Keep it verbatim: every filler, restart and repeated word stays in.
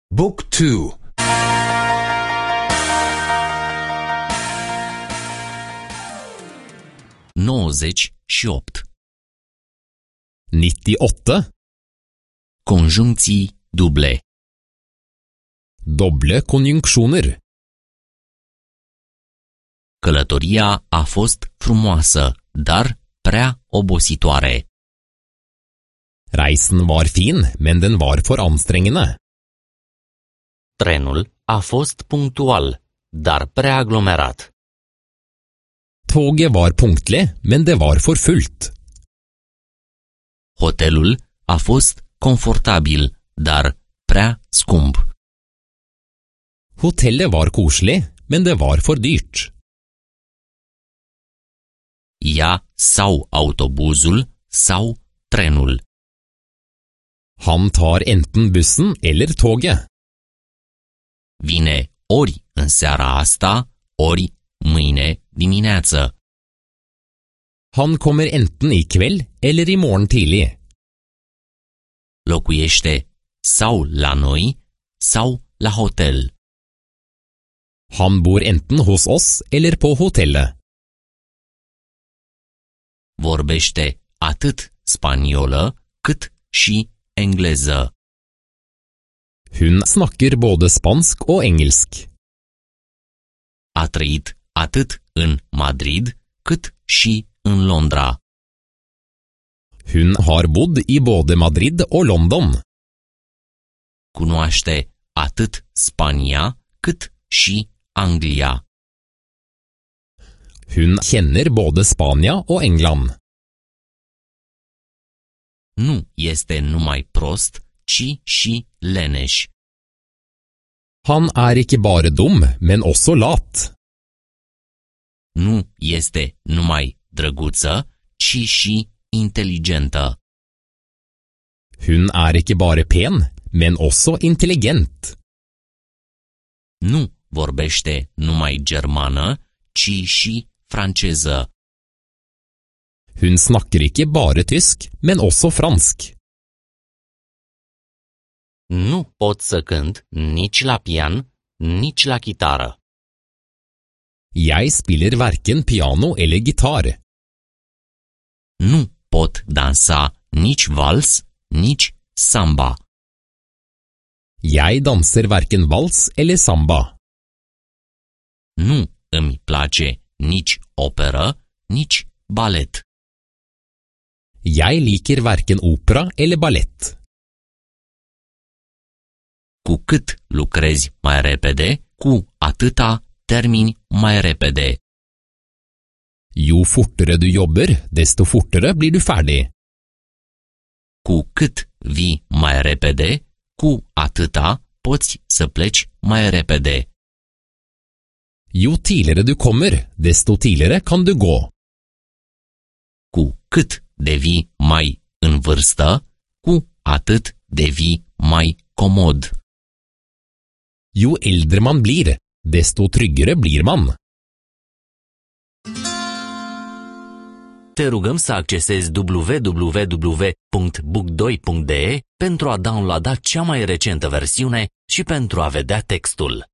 Book two. nouăzeci și opt. nittiåtte. Conjuncții duble. Doble konjunksjoner. Călătoria a fost frumoasă, dar prea obositoare. Reisen var fin, men den var for anstrengende. Trenul a fost punctual, dar prea aglomerat. Toget var punktlig, men det var for fullt. Hotelul a fost confortabil, dar prea scump. Hotellet var koselig, men det var for dyrt. Ia sau autobuzul sau trenul. Han tar enten bussen eller toget. Vine ori în seara asta, ori mâine dimineață. Han kommer enten i kveld eller i morgen tidlig. Locuiește sau la noi sau la hotel. Han bor enten hos oss eller på hotellet. Vorbește atât spaniolă cât și engleză. Hun snakker både spansk og engelsk. A trăit atât în Madrid cât și în Londra. Hun har bodd i både Madrid og London. Cunoaște atât Spania cât și Anglia. Hun kjenner både Spania og England. Nu este numai prost, ci și leneș. Han er ikke bare dum, men også lat. Nu este numai drăguță, ci și inteligentă. Hun er ikke bare pen, men også intelligent. Nu vorbește numai germană, ci și franceză. Hun snakker ikke bare tysk, men også fransk. Nu pot să cânt nici la pian, nici la chitară. Jeg spiller hverken piano eller gitar. Nu pot dansa nici vals, nici samba. Jeg danser hverken vals eller samba. Nu îmi place nici operă, nici balet. Jeg liker hverken opera eller ballett. Cu cât lucrezi mai repede, cu atâta termini mai repede. Jo fortere du jobber, desto fortere blir du ferdig. Cu cât vii mai repede, cu atâta poți să pleci mai repede. Jo tidligere du kommer, desto tidligere kan du gå. Cu cât devii mai în vârstă, cu atât devii mai comod. Jo eldre man blir, desto tryggere blir man. Te rugăm să accesezi w w w punct book doi punct d e pentru a downloada cea mai recentă versiune și pentru a vedea textul.